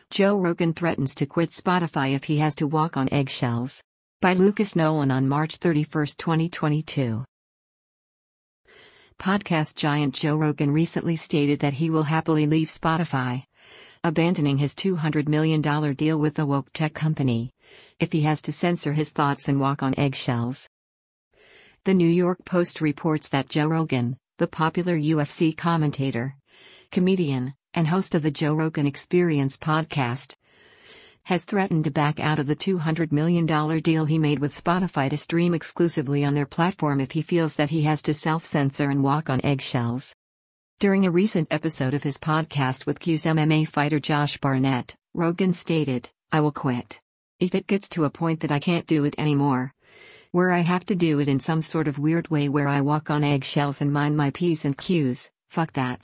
Joe Rogan threatens to quit Spotify if he has to walk on eggshells. By Lucas Nolan on March 31, 2022. Podcast giant Joe Rogan recently stated that he will happily leave Spotify, abandoning his $200 million deal with the woke tech company, if he has to censor his thoughts and walk on eggshells. The New York Post reports that Joe Rogan, the popular UFC commentator, comedian, and host of the Joe Rogan Experience podcast, has threatened to back out of the $200 million deal he made with Spotify to stream exclusively on their platform if he feels that he has to self-censor and walk on eggshells. During a recent episode of his podcast with Q's MMA fighter Josh Barnett, Rogan stated, "I will quit. If it gets to a point that I can't do it anymore, where I have to do it in some sort of weird way where I walk on eggshells and mind my P's and Q's, fuck that."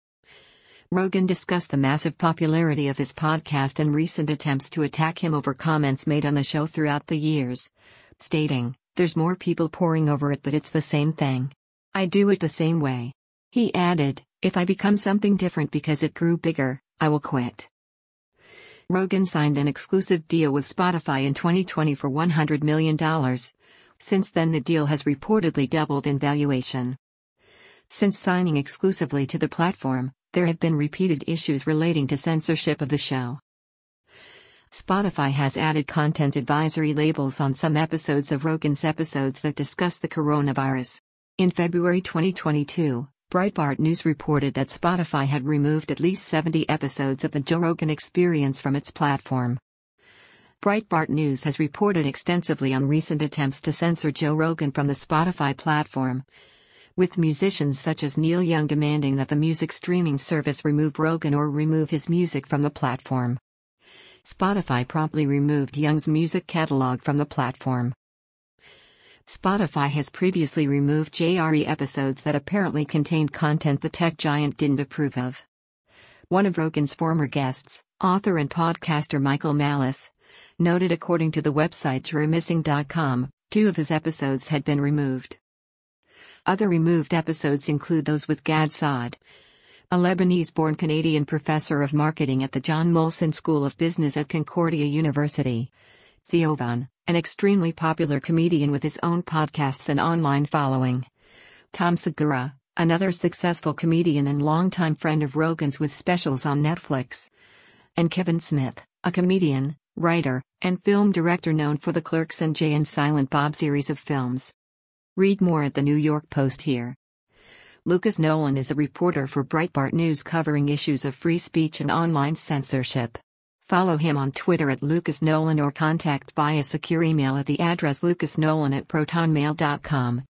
Rogan discussed the massive popularity of his podcast and recent attempts to attack him over comments made on the show throughout the years, stating, "There's more people poring over it, but it's the same thing. I do it the same way." He added, "If I become something different because it grew bigger, I will quit." Rogan signed an exclusive deal with Spotify in 2020 for $100 million. Since then, the deal has reportedly doubled in valuation. Since signing exclusively to the platform, there have been repeated issues relating to censorship of the show. Spotify has added content advisory labels on some episodes of Rogan's episodes that discuss the coronavirus. In February 2022, Breitbart News reported that Spotify had removed at least 70 episodes of the Joe Rogan Experience from its platform. Breitbart News has reported extensively on recent attempts to censor Joe Rogan from the Spotify platform, with musicians such as Neil Young demanding that the music streaming service remove Rogan or remove his music from the platform. Spotify promptly removed Young's music catalog from the platform. Spotify has previously removed JRE episodes that apparently contained content the tech giant didn't approve of. One of Rogan's former guests, author and podcaster Michael Malice, noted according to the website jurormissing.com, 2 of his episodes had been removed. Other removed episodes include those with Gad Saad, a Lebanese-born Canadian professor of marketing at the John Molson School of Business at Concordia University, Theo Von, an extremely popular comedian with his own podcasts and online following, Tom Segura, another successful comedian and longtime friend of Rogan's with specials on Netflix, and Kevin Smith, a comedian, writer, and film director known for the Clerks and Jay and Silent Bob series of films. Read more at the New York Post here. Lucas Nolan is a reporter for Breitbart News covering issues of free speech and online censorship. Follow him on Twitter at Lucas Nolan or contact via secure email at the address lucasnolan@protonmail.com.